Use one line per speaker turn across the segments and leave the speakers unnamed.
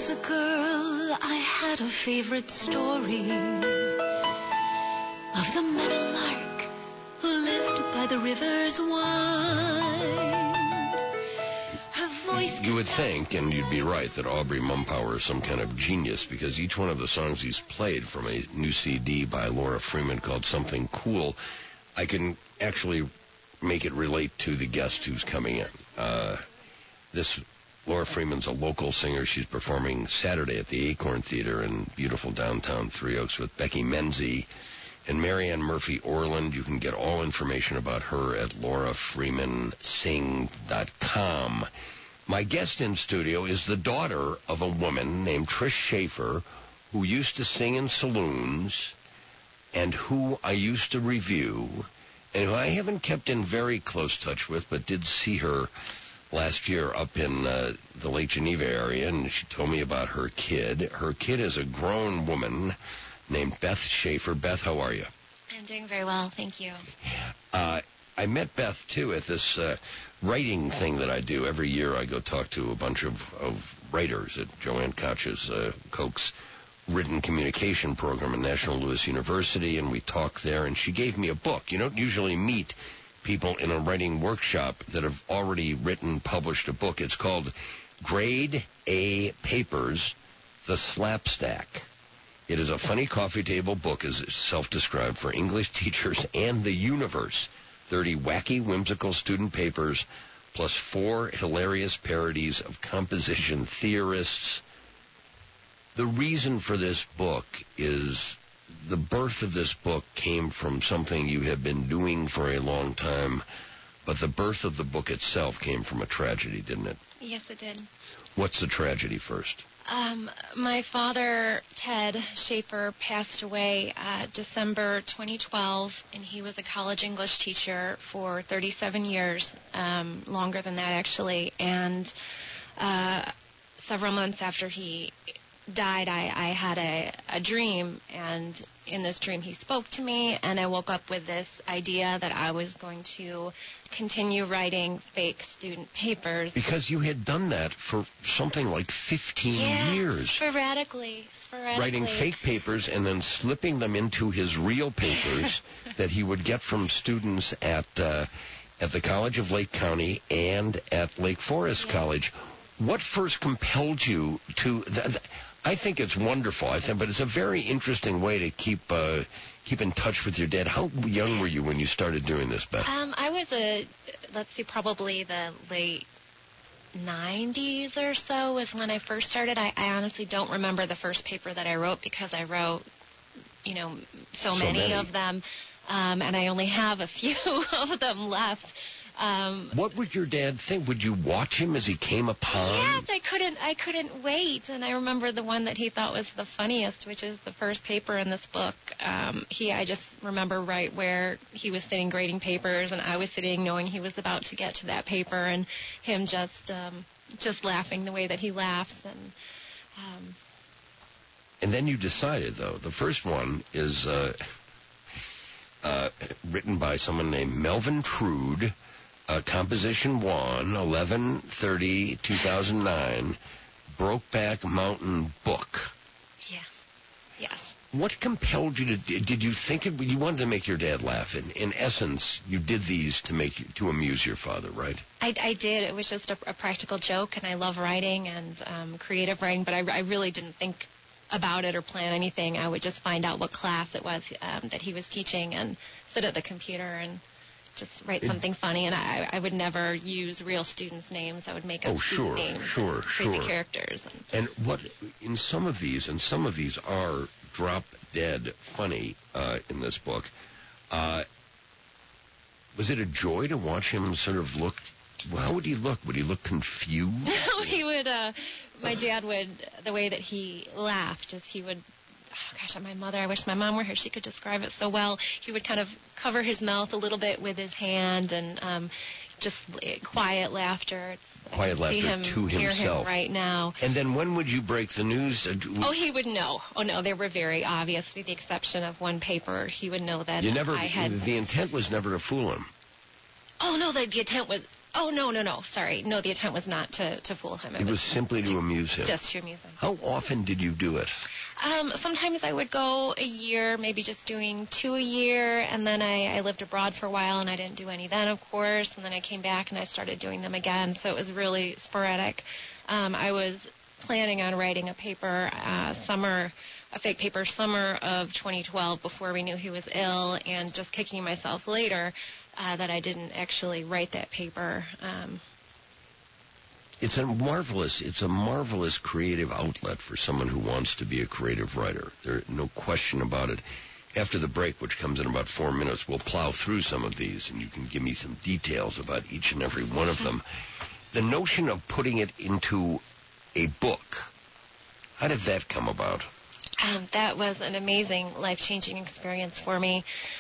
was a girl, I had a favorite story of the meadowlark who lived by the river's wide. Her voice...
You would think, and you'd be right, that Aubrey Mumpower is some kind of genius, because each one of the songs he's played from a new CD by Laura Freeman called Something Cool, I can actually make it relate to the guest who's coming in. Laura Freeman's a local singer. She's performing Saturday at the Acorn Theater in beautiful downtown Three Oaks with Becky Menzie and Marianne Murphy Orland. You can get all information about her at laurafreemansing.com. My guest in studio is the daughter of a woman named Trish Schaefer, who used to sing in saloons and who I used to review, and who I haven't kept in very close touch with, but did see her last year up in the Lake Geneva area, and she told me about her kid. Her kid is a grown woman named Beth Schaefer. Beth, how are you?
I'm doing very well, thank you.
I met Beth, too, at this writing thing that I do. Every year I go talk to a bunch of writers at Joanne Koch's Koch's written communication program at National Louis University, and we talk there, and she gave me a book. You don't usually meet people in a writing workshop that have already written, published a book. It's called Grade A Papers, The Slapstack. It is a funny coffee table book, as it's self-described, for English teachers and the universe. 30 wacky, whimsical student papers, plus 4 hilarious parodies of composition theorists. The reason for this book is the birth of this book came from something you have been doing for a long time, but the birth of the book itself came from a tragedy, didn't it?
Yes, it did.
What's the tragedy first?
My father, Ted Schaefer, passed away December 2012, and he was a college English teacher for 37 years, longer than that, actually. And several months after he died, I had a dream, and in this dream he spoke to me, and I woke up with this idea that I was going to continue writing fake student papers.
Because you had done that for something like 15 years.
Sporadically.
Writing fake papers and then slipping them into his real papers that he would get from students at the College of Lake County and at Lake Forest College. What first compelled you to... I think it's wonderful, but it's a very interesting way to keep in touch with your dad. How young were you when you started doing this, Beth?
I was probably the late 90s or so was when I first started. I honestly don't remember the first paper that I wrote because I wrote, so many of them, and I only have a few of them left.
What would your dad think? Would you watch him as he came upon?
Yes, I couldn't wait. And I remember the one that he thought was the funniest, which is the first paper in this book. I just remember right where he was sitting grading papers, and I was sitting knowing he was about to get to that paper, and him just laughing the way that he laughs.
And then you decided, though, the first one is written by someone named Melvin Trude. Composition 1, 11/30/2009, Brokeback Mountain book.
Yeah. Yes.
What compelled you to? Did you think you wanted to make your dad laugh? In essence, you did these to amuse your father, right?
I did. It was just a practical joke, and I love writing and creative writing, but I really didn't think about it or plan anything. I would just find out what class it was that he was teaching and sit at the computer and just write something funny, and I would never use real students' names. I would make up student names, crazy characters.
And what in some of these are drop dead funny in this book. Was it a joy to watch him sort of look? Well, how would he look? Would he look confused?
No, he would. My dad would. The way that he laughed is he would. Oh, gosh, my mother, I wish my mom were here. She could describe it so well. He would kind of cover his mouth a little bit with his hand and just quiet laughter.
Quiet laughter to himself.
Hear him right now.
And then when would you break the news?
He would know. Oh, no, they were very obvious, with the exception of one paper. He would know that
The intent was never to fool him.
Oh, no, the attempt was... Oh, no. Sorry. No, the attempt was not to fool him.
It was simply to amuse him.
Just to amuse him.
How often did you do it?
Sometimes I would go a year, maybe just doing 2 a year, and then I lived abroad for a while, and I didn't do any then, of course, and then I came back and I started doing them again, so it was really sporadic. I was planning on writing a paper a fake paper summer of 2012 before we knew he was ill, and just kicking myself later that I didn't actually write that paper.
It's a marvelous creative outlet for someone who wants to be a creative writer. There's no question about it. After the break, which comes in about 4 minutes, we'll plow through some of these, and you can give me some details about each and every one of them. The notion of putting it into a book, how did that come about?
That was an amazing, life-changing experience for me.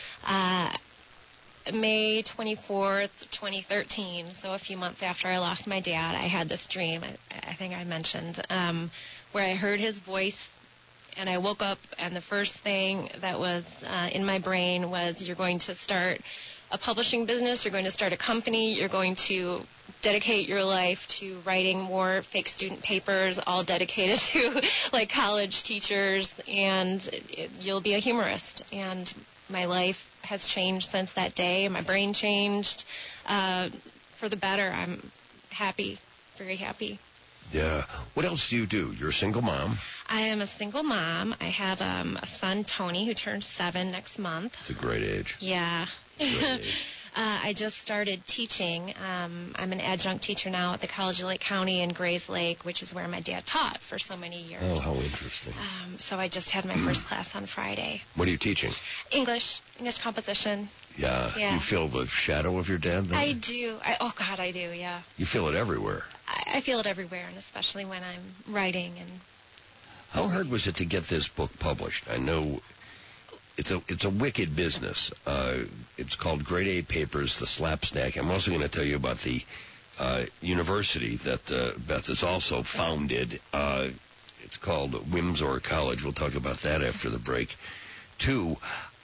May 24th, 2013, so a few months after I lost my dad, I had this dream, I think I mentioned, where I heard his voice, and I woke up, and the first thing that was in my brain was, you're going to start a publishing business, you're going to start a company, you're going to dedicate your life to writing more fake student papers, all dedicated to like college teachers, and you'll be a humorist. And my life has changed since that day. My brain changed for the better. I'm happy, very happy.
Yeah. What else do you do? You're a single mom.
I am a single mom. I have a son, Tony, who turns 7 next month.
It's a great age.
Yeah.
Great age.
I just started teaching. I'm an adjunct teacher now at the College of Lake County in Grays Lake, which is where my dad taught for so many years.
Oh, how interesting.
So I just had my first class on Friday.
What are you teaching?
English composition.
Yeah. You feel the shadow of your dad then?
I do. Oh, God, I do, yeah.
You feel it everywhere.
I feel it everywhere, and especially when I'm writing. And
how hard was it to get this book published? I know it's a wicked business. It's called Grade A Papers, the Slapstack. I'm also going to tell you about the university that Beth has also founded. It's called Windsor College. We'll talk about that after the break. 2,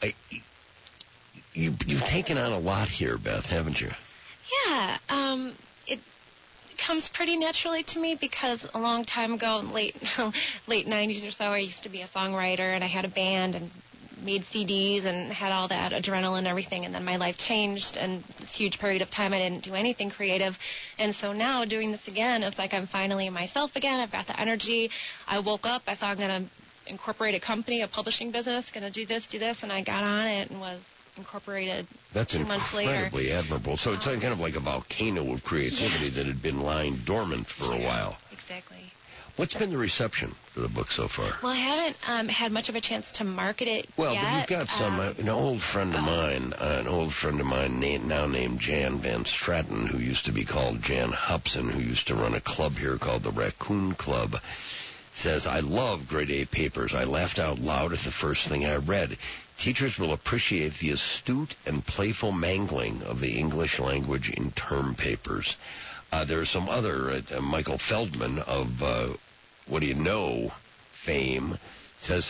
you've taken on a lot here, Beth, haven't you?
Yeah. It comes pretty naturally to me because a long time ago, late 90s or so, I used to be a songwriter, and I had a band and made CDs and had all that adrenaline and everything, and then my life changed, and this huge period of time I didn't do anything creative. And so now doing this again, it's like I'm finally myself again. I've got the energy. I woke up, I thought I'm going to incorporate a company, a publishing business, going to do this, and I got on it and was incorporated.
That's
2 months later.
Incredibly admirable. So it's kind of like a volcano of creativity that had been lying dormant for a while.
Exactly.
What's been the reception for the book so far?
Well, I haven't had much of a chance to market it yet.
Well, but you've got some. An old friend of mine, now named Jan Van Straten, who used to be called Jan Hobson, who used to run a club here called the Raccoon Club, says, I love Grade A Papers. I laughed out loud at the first thing I read. Teachers will appreciate the astute and playful mangling of the English language in term papers. There are some other, Michael Feldman of What Do You Know fame says,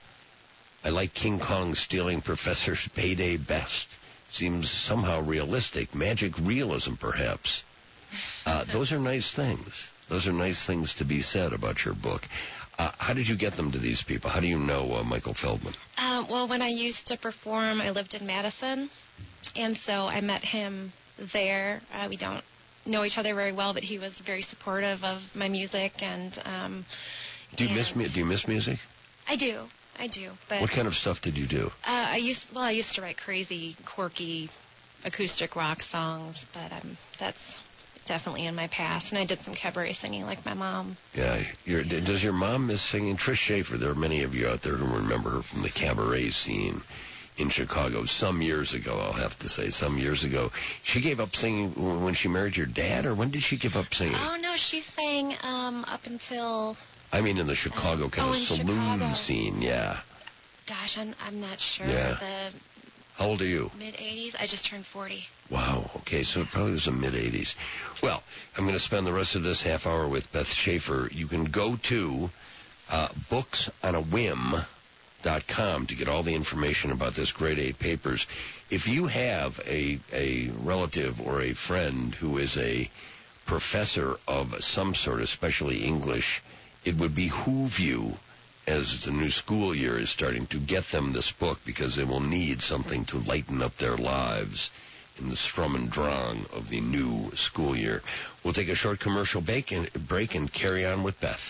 I like King Kong stealing Professor's payday best. Seems somehow realistic. Magic realism, perhaps. Those are nice things. Those are nice things to be said about your book. How did you get them to these people? How do you know Michael Feldman?
Well, when I used to perform, I lived in Madison, and so I met him there. We don't know each other very well, but he was very supportive of my music. And
do you miss music?
I do. But
what kind of stuff did you do?
I used to write crazy, quirky, acoustic rock songs, but that's definitely in my past. And I did some cabaret singing like my mom. Yeah.
Does your mom miss singing? Trish Schaefer, there are many of you out there who remember her from the cabaret scene in Chicago some years ago, I'll have to say, She gave up singing when she married your dad, or when did she give up singing?
Oh, no, she sang up until...
I mean in the Chicago kind of saloon scene, yeah.
Gosh, I'm not sure.
Yeah. How old are you?
Mid-80s. I just turned 40.
Wow, okay, so it probably was the mid-80s. Well, I'm going to spend the rest of this half hour with Beth Schaefer. You can go to Books on a Whim, .com to get all the information about this grade 8 papers. If you have a relative or a friend who is a professor of some sort, especially English, it would behoove you, as the new school year is starting, to get them this book, because they will need something to lighten up their lives in the strum and drang of the new school year. We'll take a short commercial break and carry on with Beth.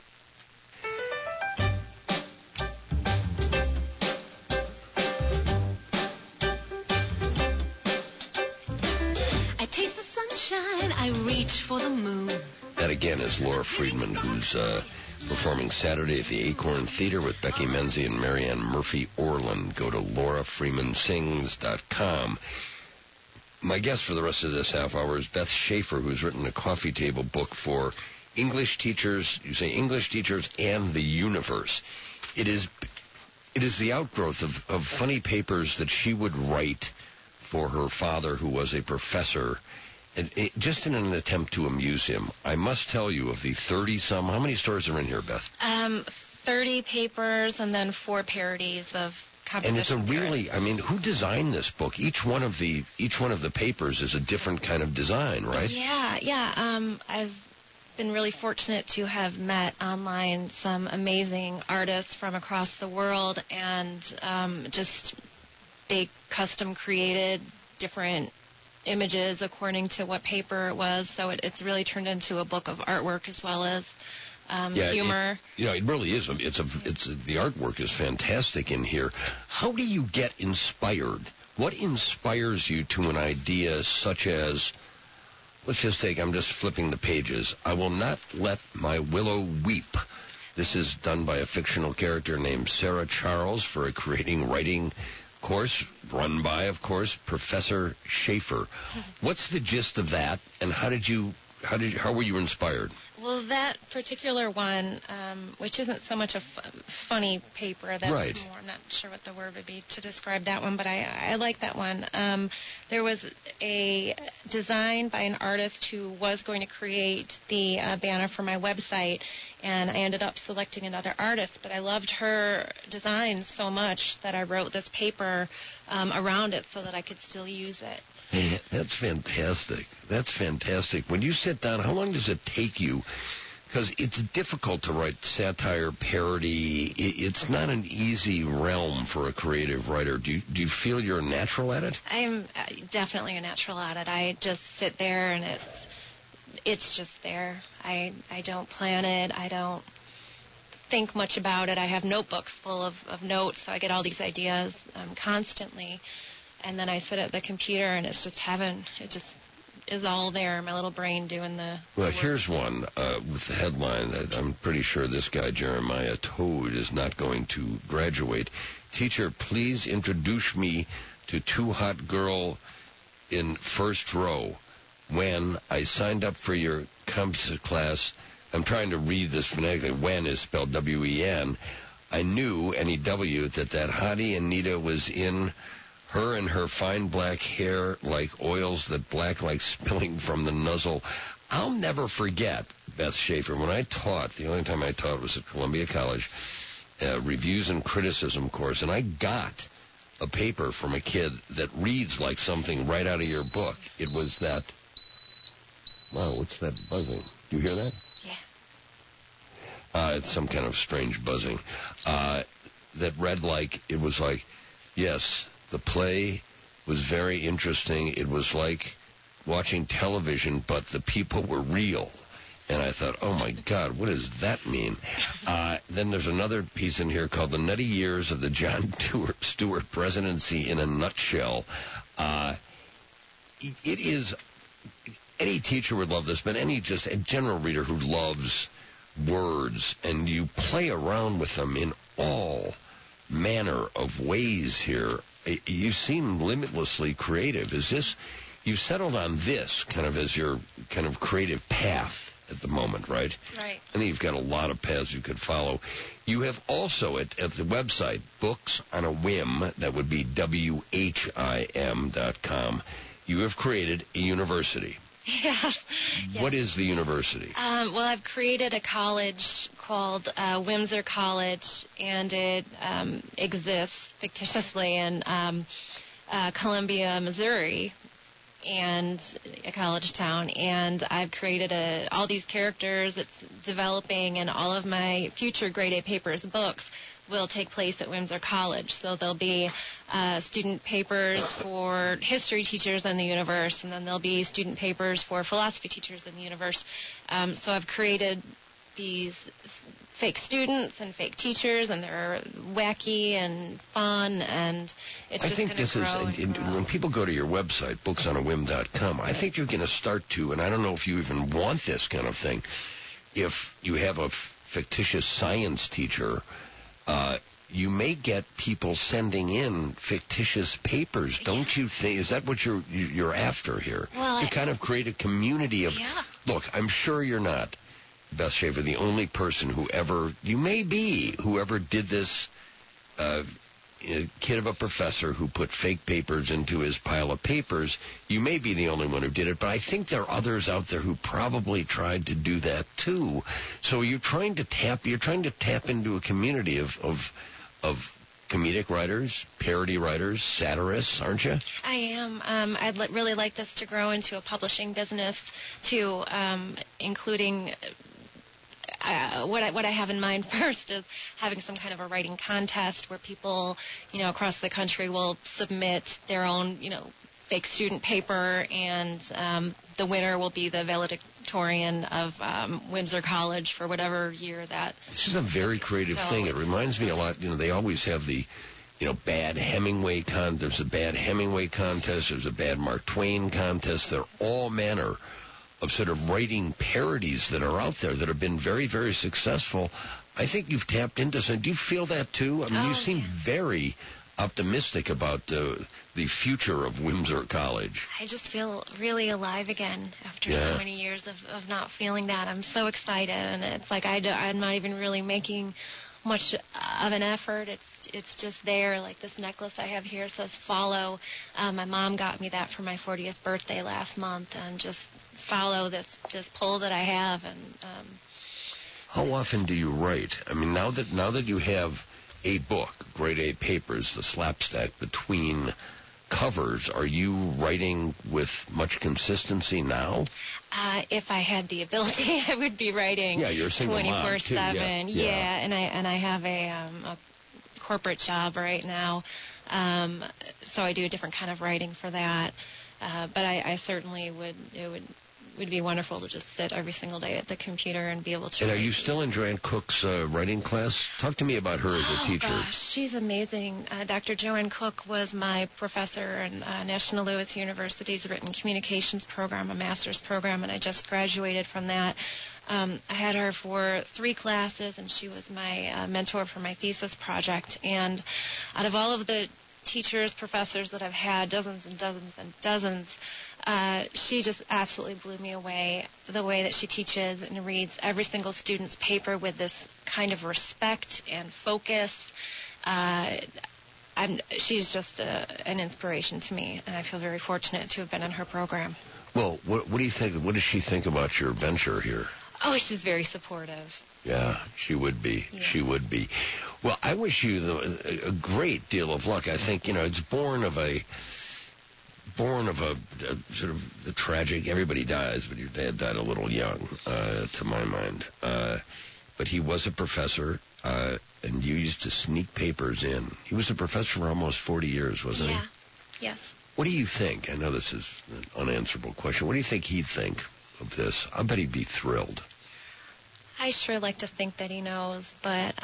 I taste the sunshine, I reach for the moon.
That again is Laura Friedman, who's performing Saturday at the Acorn Theater with Becky Menzie and Marianne Murphy Orland. Go to laurafreemansings.com. My guest for the rest of this half hour is Beth Schaefer, who's written a coffee table book for English teachers, you say English teachers and the universe. It is the outgrowth of funny papers that she would write for her father, who was a professor, just in an attempt to amuse him. I must tell you, of the 30-some, how many stories are in here, Beth?
30 papers and then 4 parodies of composition.
And it's a really, who designed this book? Each one of the papers is a different kind of design, right?
Yeah. I've been really fortunate to have met online some amazing artists from across the world, and they custom created different images according to what paper it was. So it's really turned into a book of artwork as well as humor.
It really is. The artwork is fantastic in here. How do you get inspired? What inspires you to an idea such as, let's just take, I'm just flipping the pages, I will not let my willow weep. This is done by a fictional character named Sarah Charles for a creating writing course, run by, of course, Professor Schaefer. What's the gist of that, and how were you inspired?
Well, that particular one, which isn't so much a funny paper, that's
right.
More, I'm not sure what the word would be to describe that one, but I like that one. There was a design by an artist who was going to create the banner for my website, and I ended up selecting another artist, but I loved her design so much that I wrote this paper around it so that I could still use it.
Hey, that's fantastic. That's fantastic. When you sit down, how long does it take you? Because it's difficult to write satire, parody. It's not an easy realm for a creative writer. Do you feel you're a natural at it?
I'm definitely a natural at it. I just sit there and it's just there. I don't plan it. I don't think much about it. I have notebooks full of notes, so I get all these ideas constantly. And then I sit at the computer, and it's just heaven. It just is all there, my little brain doing the work.
Here's one with the headline that I'm pretty sure this guy, Jeremiah Toad, is not going to graduate. Teacher, please introduce me to too hot girl in first row. When I signed up for your composite class, I'm trying to read this phonetically. When is spelled W-E-N. I knew, N-E-W, that hottie Anita was in. Her and her fine black hair like oils that black like spilling from the nuzzle. I'll never forget, Beth Schaefer, when I taught, the only time I taught was at Columbia College, reviews and criticism course, and I got a paper from a kid that reads like something right out of your book. It was that, wow, what's that buzzing? Do you hear that?
Yeah.
It's some kind of strange buzzing. That read like, it was like, yes, the play was very interesting. It was like watching television, but the people were real. And I thought, oh, my God, what does that mean? Then there's another piece in here called The Nutty Years of the John Stewart Presidency in a Nutshell. It is, any teacher would love this, but just a general reader who loves words, and you play around with them in all manner of ways here. You seem limitlessly creative. You've settled on this kind of as your kind of creative path at the moment, right?
Right.
I think you've got a lot of paths you could follow. You have also at the website, Books on a Whim, that would be WHIM.com. You have created a university.
Yes.
What is the university?
Well, I've created a college called Windsor College, and it exists fictitiously in Columbia, Missouri, and a college town. And I've created all these characters. It's developing, and all of my future grade A papers books will take place at Windsor College. So there'll be student papers for history teachers in the universe, and then there'll be student papers for philosophy teachers in the universe. So I've created these fake students and fake teachers, and they're wacky and fun, and it's just going to grow. I think this is,
when people go to your website, booksonaWhim.com, I think you're going to start to, and I don't know if you even want this kind of thing, if you have a fictitious science teacher, you may get people sending in fictitious papers. Don't you think? Is that what you're after here?
Well,
to kind of create a community of...
Yeah.
Look, I'm sure you're not, Beth Schaefer, the only person who ever did this, a kid of a professor who put fake papers into his pile of papers. You may be the only one who did it, but I think there are others out there who probably tried to do that too. So you're trying to tap into a community of comedic writers, parody writers, satirists, aren't you?
I am. I'd really like this to grow into a publishing business too, including... what I have in mind first is having some kind of a writing contest where people, across the country will submit their own, fake student paper, and the winner will be the valedictorian of Windsor College for whatever year that.
This is a very creative thing. It reminds me a lot. They always have the, bad Hemingway contest. There's a bad Hemingway contest. There's a bad Mark Twain contest. They're all manner of sort of writing parodies that are out there that have been very, very successful. I think you've tapped into some. Do you feel that too? I mean, you seem very optimistic about the future of Windsor College.
I just feel really alive again after so many years of not feeling that. I'm so excited, and it's like I'm not even really making much of an effort. It's just there. Like this necklace I have here says follow. My mom got me that for my 40th birthday last month, and just follow this pull that I have. And
how often do you write? I mean, now that you have a book, grade A papers, the slapstick between covers, are you writing with much consistency now?
If I had the ability, I would be writing 24/7. Yeah, and I have a corporate job right now, so I do a different kind of writing for that. But I certainly would. It would be wonderful to just sit every single day at the computer and be able to.
And
write.
Are you still in Joanne Cook's writing class? Talk to me about her as a teacher.
Oh, gosh, she's amazing. Dr. Joanne Cook was my professor in National Louis University's Written Communications program, a master's program, and I just graduated from that. I had her for 3 classes, and she was my mentor for my thesis project. And out of all of the teachers, professors that I've had, dozens and dozens and dozens, she just absolutely blew me away, the way that she teaches and reads every single student's paper with this kind of respect and focus. She's just an inspiration to me, and I feel very fortunate to have been in her program.
Well, what do you think? What does she think about your venture here?
Oh, she's very supportive.
Yeah, she would be. Yeah. She would be. Well, I wish you a great deal of luck. I think, it's born of a sort of the tragic, everybody dies, but your dad died a little young, to my mind. But he was a professor, and you used to sneak papers in. He was a professor for almost 40 years, wasn't he?
Yeah, yes.
What do you think? I know this is an unanswerable question. What do you think he'd think of this? I bet he'd be thrilled.
I sure like to think that he knows, but,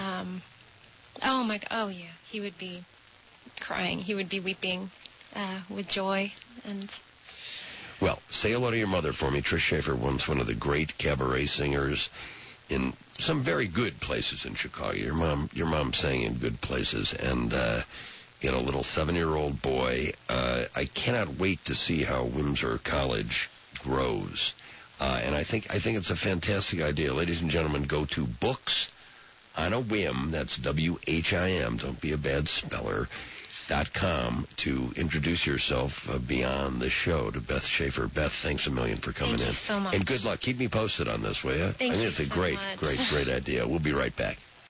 he would be crying. He would be weeping with joy. And
well, say hello to your mother for me. Trish Schaefer, once one of the great cabaret singers in some very good places in Chicago. Your mom sang in good places, and you know, a little 7-year-old boy. I cannot wait to see how Windsor College grows. And I think it's a fantastic idea. Ladies and gentlemen, go to Books on a Whim. That's WHIM. Don't be a bad speller. .com to introduce yourself beyond the show to Beth Schaefer. Beth, thanks a million for coming in.
Thank you so much.
And good luck. Keep me posted on this, will you?
Thank
I think
you
it's a
so
great,
much.
great idea. We'll be right back.